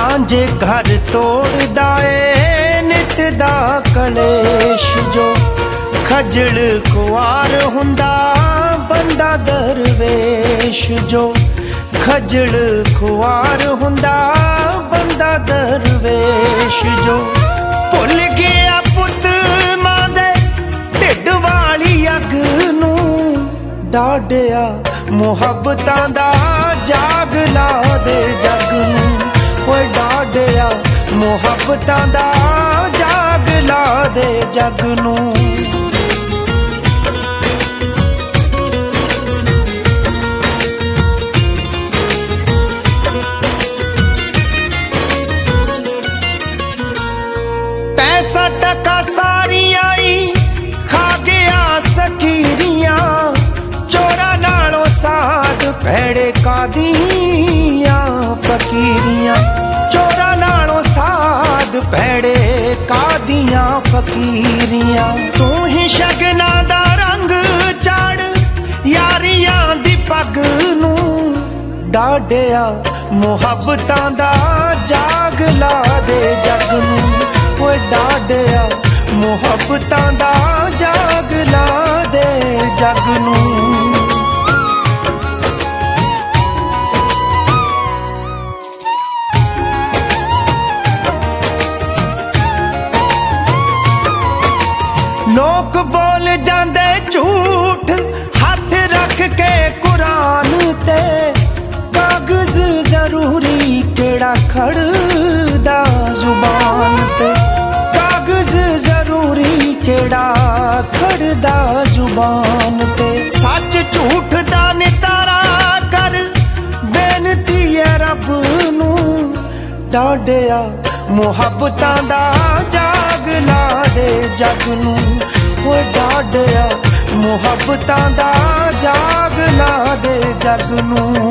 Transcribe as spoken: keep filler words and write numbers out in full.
ਸਾਂਝੇ ਘਰ ਤੋੜਦਾ ਏ ਨਿਤ ਦਾ ਕਲੇਸ਼ ਜੋ ਖਜਲ ਖੁਆਰ ਹੁੰਦਾ ਬੰਦਾ ਦਰਵੇਸ਼ ਜੋ ਖਜਲ ਖੁਆਰ ਹੁੰਦਾ ਬੰਦਾ ਦਰਵੇਸ਼ ਜੋ ਭੁੱਲ ਗਿਆ ਪੁੱਤ ਮਾਂ ਦੇ ਢਿੱਡ ਵਾਲੀ ਅੱਗ ਨੂੰ ਡਾਢਿਆ ਮੁਹੱਬਤਾਂ ਦਾ ਜਾਗ ਲਾ ਦੇ ਜੱਗ ਨੂੰ ਓਏ ਡਾਢਿਆ ਮੁਹੱਬਤਾਂ ਦਾ ਜਾਗ ਲਾ ਦੇ ਜੱਗ ਨੂੰ पैसा टका सारी आई खा गया सकीरियां चोरा नालों साध भैड़े कादियां फकीरियां चोरा नालों साध भैड़े कादियां फकीरियां तू ही शगना दा रंग चाड़ यारियां दी पग नू डाढिया मुहब्बतां दा जाग ला दे जग नू ਓਏ ਡਾਢਿਆ ਮੁਹੱਬਤਾਂ ਦਾ ਜਾਗ ਲਾ ਦੇ ਜੱਗ ਨੂੰ ਲੋਕ ਬੋਲ ਜਾਂਦੇ ਝੂਠ ਹੱਥ ਰੱਖ ਕੇ ਕੁਰਾਨ ਤੇ ਕਾਗਜ਼ ਜ਼ਰੂਰੀ ਕਿਹੜਾ ਖੜਦਾ ਜ਼ੁਬਾਨ ਤੇ ਕਾਗਜ਼ ਜ਼ਰੂਰੀ ਕਿਹੜਾ ਖੜਦਾ ਜ਼ੁਬਾਨ ਤੇ ਸੱਚ ਝੂਠ ਦਾ ਨਿਤਾਰਾ ਕਰ ਬੇਨਤੀ ਹੈ ਰੱਬ ਨੂੰ ਡਾਢਿਆ ਮੁਹੱਬਤਾਂ ਦਾ ਜਾਗ ਲਾ ਦੇ ਜੱਗ ਨੂੰ ਓਏ ਡਾਢਿਆ ਮੁਹੱਬਤਾਂ ਦਾ ਜਾਗ ਲਾ ਦੇ ਜੱਗ ਨੂੰ